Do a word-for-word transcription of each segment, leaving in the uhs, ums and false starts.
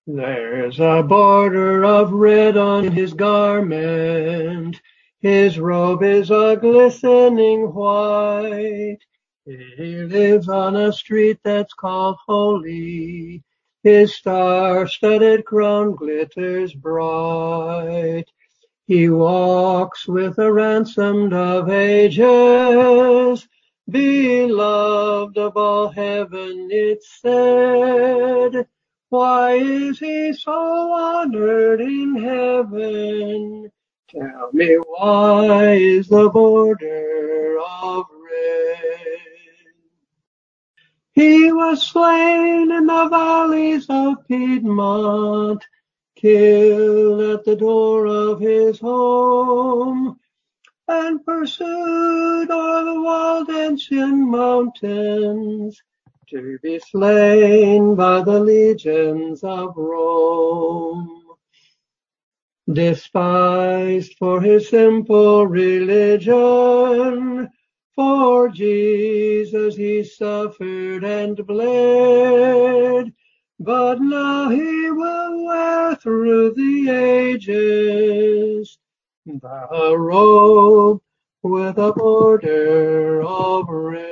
There's a border of red on his garment. His robe is a glistening white. He lives on a street that's called Holy. His star-studded crown glitters bright. He walks with a ransomed of ages, beloved of all heaven, it's said. Why is he so honored in heaven? Tell me, why is the border of red? He was slain in the valleys of Piedmont, killed at the door of his home, and pursued o'er the Waldensian mountains, to be slain by the legions of Rome. Despised for his simple religion, for Jesus he suffered and bled, but now he will wear through the ages the robe with a border of red.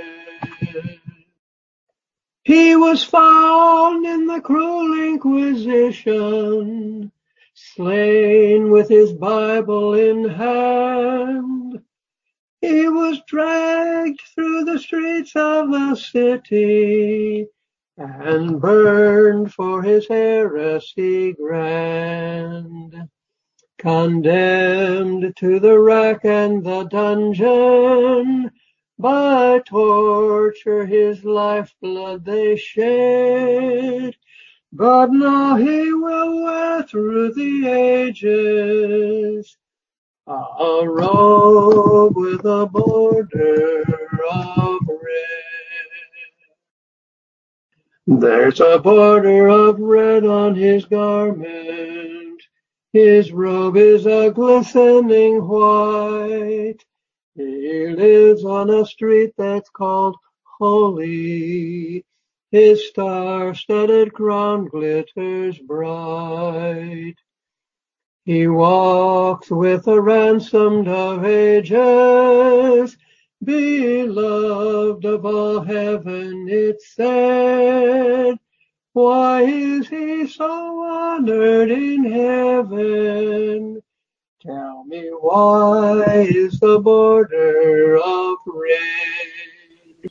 He was found in the cruel Inquisition, slain with his Bible in hand. He was dragged through the streets of the city and burned for his heresy grand. Condemned to the rack and the dungeon, by torture his lifeblood they shed, but now he will wear through the ages a robe with a border of red. There's a border of red on his garment. His robe is a glistening white. He lives on a street that's called Holy. His star-studded crown glitters bright. He walks with a ransomed of ages, beloved of all heaven, it's said. Why is he so honored in heaven? Tell me, why is the border of red?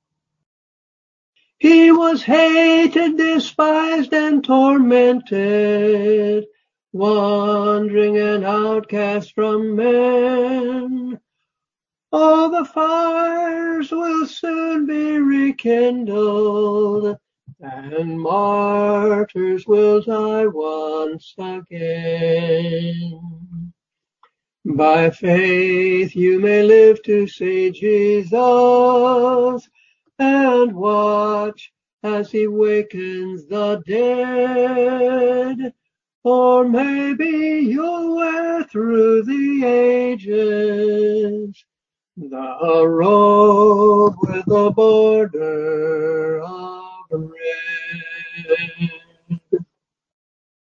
He was hated, despised, and tormented, wandering an outcast from men. All the fires will soon be rekindled, and martyrs will die once again. By faith you may live to see Jesus, and watch as he wakens the dead. Or maybe you'll wear through the ages the robe with a border